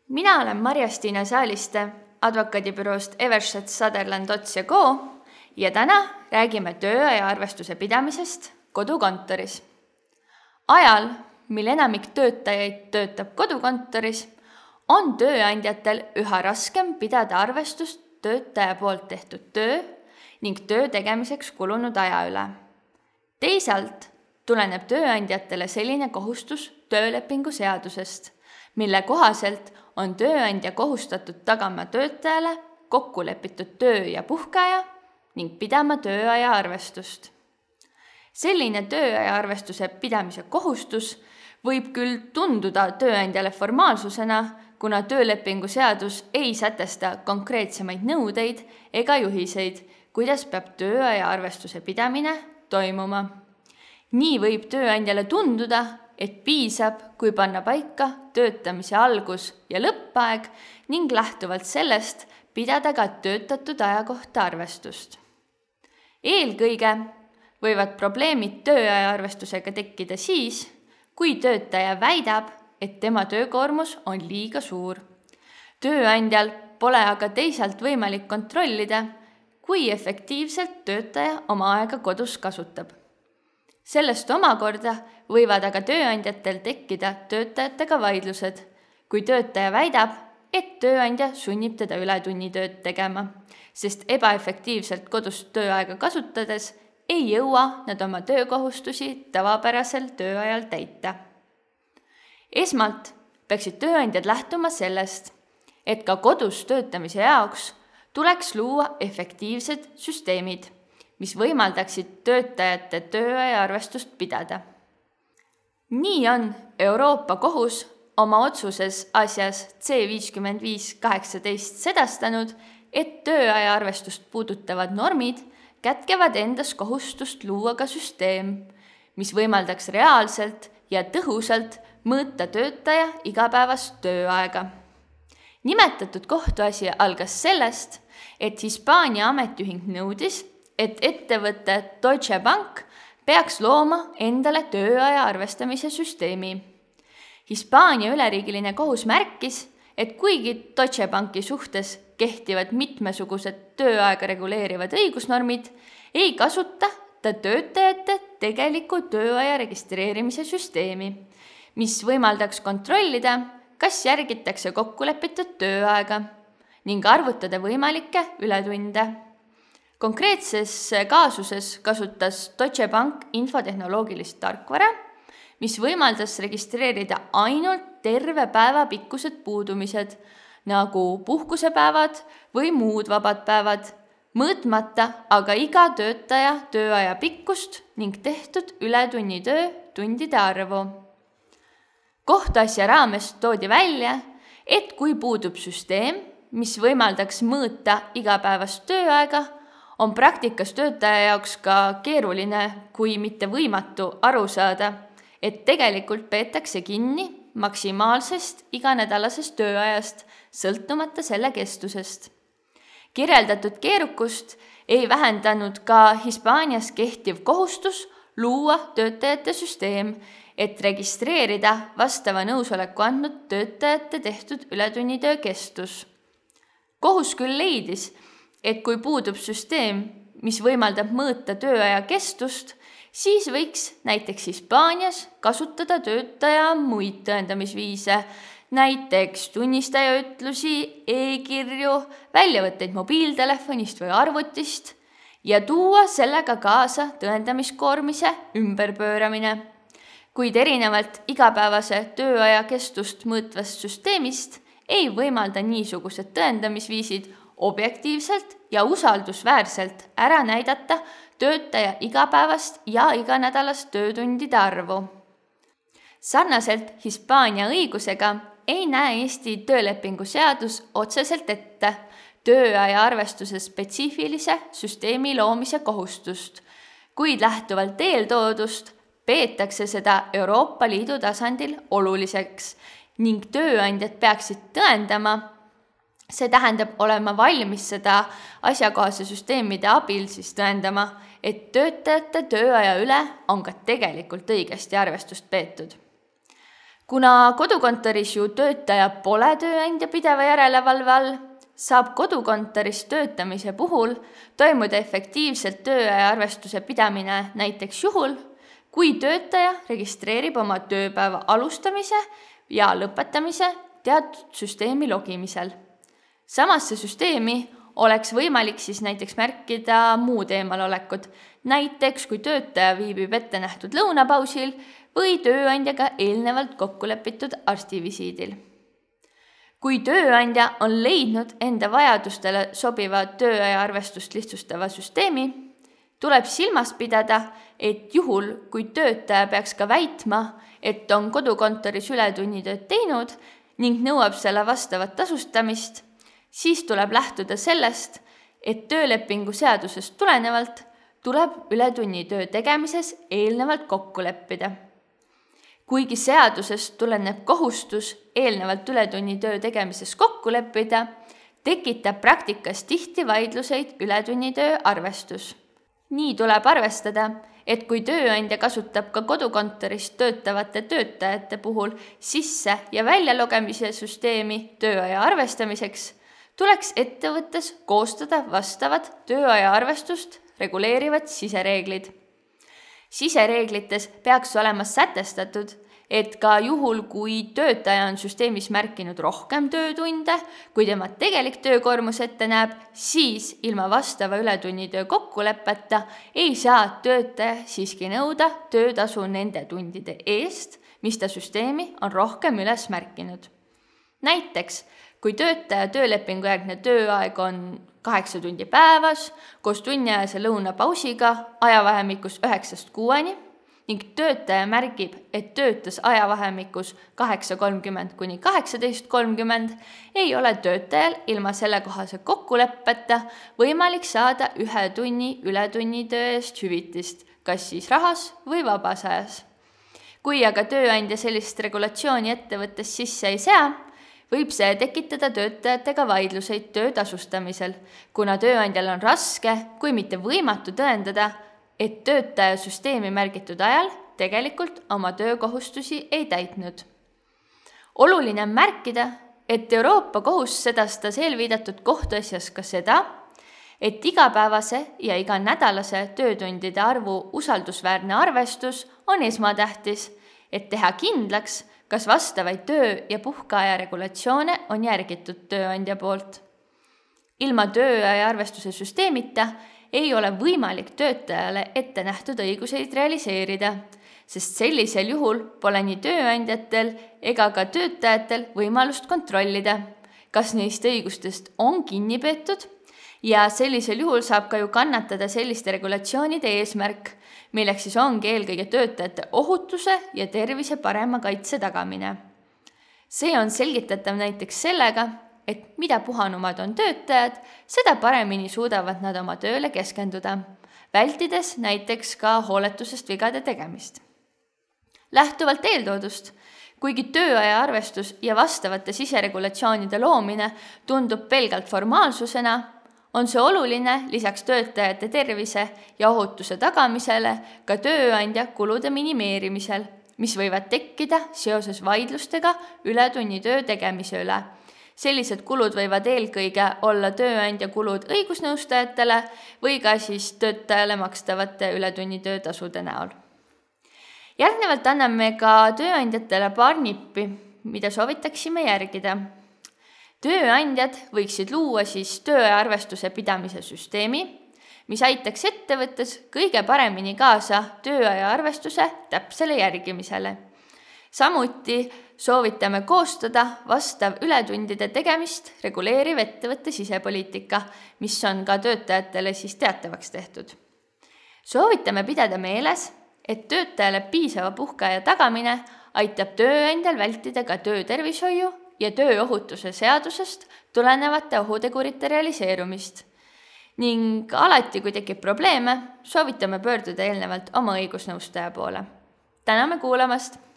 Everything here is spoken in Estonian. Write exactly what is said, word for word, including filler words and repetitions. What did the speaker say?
Mina olen Marja-Stiina Saaliste advokaadibüroost Eversheds Sutherland Ots ja Co. ja täna räägime tööaja arvestuse pidamisest kodukontoris. Ajal, mil enamik töötajaid töötab kodukontoris, on tööandjatel üha raskem pidada arvestust töötaja poolt tehtud töö ning töö tegemiseks kulunud aja üle. Teisalt tuleneb tööandjatele selline kohustus töölepingu seadusest, mille kohaselt on tööandja kohustatud tagama töötajale kokkulepitud töö- ja puhkeaja ning pidama tööaja arvestust. Selline tööaja arvestuse pidamise kohustus võib küll tunduda tööandjale formaalsusena, kuna töölepingu seadus ei sätesta konkreetsemaid nõudeid ega juhiseid, kuidas peab tööaja arvestuse pidamine toimuma. Nii võib tööandjale tunduda, et piisab, kui panna paika töötamise algus- ja lõppaeg ning lähtuvalt sellest pidada ka töötatud aja kohta arvestust. Eelkõige võivad probleemid tööaja arvestusega tekkida siis, kui töötaja väidab, et tema töökoormus on liiga suur. Tööandjal pole aga teisalt võimalik kontrollida, kui efektiivselt töötaja oma aega kodus kasutab. Sellest omakorda võivad aga tööandjatel tekkida töötajatega vaidlused, kui töötaja väidab, et tööandja sunnib teda ületunnitööd tegema, sest ebaefektiivselt kodust tööaega kasutades ei jõua nad oma töökohustusi tavapärasel tööajal täita. Esmalt peaksid tööandjad lähtuma sellest, et ka kodus töötamise jaoks tuleks luua efektiivsed süsteemid, mis võimaldaksid töötajate tööaja arvestust pidada. Nii on Euroopa Kohus oma otsuses asjas C viiskümmend viis kaheksateist sedastanud, et tööaja arvestust puudutavad normid kätkevad endas kohustust luua ka süsteem, mis võimaldaks reaalselt ja tõhusalt mõõta töötaja igapäevast tööaega. Nimetatud kohtuasi algas sellest, et Hispaania ametiühing nõudis, et ettevõte Deutsche Bank peaks looma endale tööaja arvestamise süsteemi. Hispaania üleriigiline kohus märkis, et kuigi Deutsche Banki suhtes kehtivad mitmesugused tööaega reguleerivad õigusnormid, ei kasuta ta töötajate tegeliku tööaja registreerimise süsteemi, mis võimaldaks kontrollida, kas järgitakse kokkulepitud tööaega ning arvutada võimalikke ületunde. Konkreetses kaasuses kasutas Deutsche Bank infotehnoloogilist tarkvara, mis võimaldas registreerida ainult terve päeva pikkused puudumised, nagu puhkusepäevad või muud vabad päevad, mõõtmata aga iga töötaja tööaja pikkust ning tehtud ületunnitöö tundide arvu. Kohtuasja raames toodi välja, et kui puudub süsteem, mis võimaldaks mõõta igapäevast tööaega, on praktikas töötaja jaoks ka keeruline, kui mitte võimatu aru saada, et tegelikult peetakse kinni maksimaalsest iganädalasest tööajast, sõltumata selle kestusest. Kirjeldatud keerukust ei vähendanud ka Hispaanias kehtiv kohustus luua töötajate süsteem, et registreerida vastava nõusoleku andnud töötajate tehtud ületunnitöö kestus. Kohus küll leidis, et kui puudub süsteem, mis võimaldab mõõta tööaja kestust, siis võiks näiteks Hispaanias kasutada töötaja muid tõendamisviise, näiteks tunnistajaütlusi, e-kirju, väljavõtteid mobiiltelefonist või arvutist ja tuua sellega kaasa tõendamiskoormise ümberpööramine. Kuid erinevalt igapäevase tööaja kestust mõõtvast süsteemist ei võimalda niisugused tõendamisviisid objektiivselt ja usaldusväärselt ära näidata töötaja igapäevast ja iganädalast töötundide arvu. Sarnaselt Hispaania õigusega ei näe Eesti töölepingu seadus otseselt ette tööaja arvestuse spetsiifilise süsteemi loomise kohustust, kuid lähtuvalt eeltoodust peetakse seda Euroopa Liidu tasandil oluliseks ning tööandjad peaksid tõendama, see tähendab olema valmis seda asjakohase süsteemide abil siis tõendama, et töötajate tööaja üle on ka tegelikult õigesti arvestust peetud. Kuna kodukontoris ju töötaja pole tööandja pideva järelevalve all, saab kodukontoris töötamise puhul toimuda efektiivselt tööaja arvestuse pidamine näiteks juhul, kui töötaja registreerib oma tööpäeva alustamise ja lõpetamise teatud süsteemi logimisel. Samasse süsteemi oleks võimalik siis näiteks märkida muud eemalolekut, näiteks kui töötaja viibib ette nähtud lõunapausil või tööandjaga eelnevalt kokkulepitud arstivisiidil. Kui tööandja on leidnud enda vajadustele sobiva tööaja arvestust lihtsustava süsteemi, tuleb silmas pidada, et juhul, kui töötaja peaks ka väitma, et on kodukontoris ületunnitööd teinud ning nõuab selle vastavat tasustamist, siis tuleb lähtuda sellest, et töölepingu seadusest tulenevalt tuleb ületunnitöö tegemises eelnevalt kokku leppida. Kuigi seadusest tuleneb kohustus eelnevalt ületunnitöö tegemises kokku leppida, tekitab praktikas tihti vaidluseid ületunnitöö arvestus. Nii tuleb arvestada, et kui tööandja kasutab ka kodukontoris töötavate töötajate puhul sisse- ja väljalogemise süsteemi tööaja arvestamiseks, tuleks ettevõttes koostada vastavad tööaja arvestust reguleerivad sisereeglid. Sisereeglites peaks olema sätestatud, et ka juhul, kui töötaja on süsteemis märkinud rohkem töötunde, kui tema tegelik töökoormus ette näeb, siis ilma vastava ületunnitöö kokkuleppeta ei saa töötaja siiski nõuda töötasu nende tundide eest, mis ta süsteemi on rohkem üles märkinud. Näiteks, kui töötaja töölepingu järgne tööaeg on kaheksa tundi päevas, koos tunniajase lõunapausiga ajavahemikus üheksast kuueni ning töötaja märgib, et töötas ajavahemikus kaheksa kolmkümmend kuni kaheksateist kolmkümmend, ei ole töötajal ilma sellekohase kokkuleppeta võimalik saada ühe tunni ületunnitöö eest hüvitist, kas siis rahas või vabas ajas. Kui aga tööandja sellist regulatsiooni ettevõttes sisse ei sea, võib see tekitada töötajatega vaidluseid töö tasustamisel, kuna tööandjal on raske, kui mitte võimatu tõendada, et töötaja süsteemi märgitud ajal tegelikult oma töökohustusi ei täitnud. Oluline on märkida, et Euroopa Kohus sedastas eelviidatud kohtuasjas ka seda, et igapäevase ja iganädalase töötundide arvu usaldusväärne arvestus on esmatähtis, et teha kindlaks, kas vastavaid töö- ja puhkeaja regulatsioone on järgitud tööandja poolt. Ilma tööaja arvestuse süsteemita ei ole võimalik töötajale ette nähtud õiguseid realiseerida, sest sellisel juhul pole nii tööandjatel ega ka töötajatel võimalust kontrollida, kas neist õigustest on kinni peetud ja sellisel juhul saab ka ju kannatada selliste regulatsioonide eesmärk, milleks siis ongi eelkõige töötajate ohutuse ja tervise parema kaitse tagamine. See on selgitatav näiteks sellega, et mida puhanumad on töötajad, seda paremini suudavad nad oma tööle keskenduda, vältides näiteks ka hooletusest vigade tegemist. Lähtuvalt eeltoodust, kuigi tööaja arvestus ja vastavate siseregulatsioonide loomine tundub pelgalt formaalsusena, on see oluline lisaks töötajate tervise ja ohutuse tagamisele ka tööandja kulude minimeerimisel, mis võivad tekkida seoses vaidlustega ületunnitöö tegemise üle. Sellised kulud võivad eelkõige olla tööandja kulud õigusnõustajatele või ka siis töötajale makstavate ületunnitöö tasude näol. Järgnevalt anname ka tööandjatele paar nippi, mida soovitaksime järgida. Tööandjad võiksid luua siis tööaja arvestuse pidamise süsteemi, mis aitaks ettevõttes kõige paremini kaasa tööaja arvestuse täpsele järgimisele. Samuti soovitame koostada vastav ületundide tegemist reguleeriv ettevõtte sisepoliitika, mis on ka töötajatele siis teatavaks tehtud. Soovitame pidada meeles, et töötajale piisava puhkeaja tagamine aitab tööandjal vältida ka töötervishoiu ja tööohutuse seadusest tulenevate ohutegurite realiseerumist. Ning alati, kui tekib probleeme, soovitame pöörduda eelnevalt oma õigusnõustaja poole. Täname kuulamast!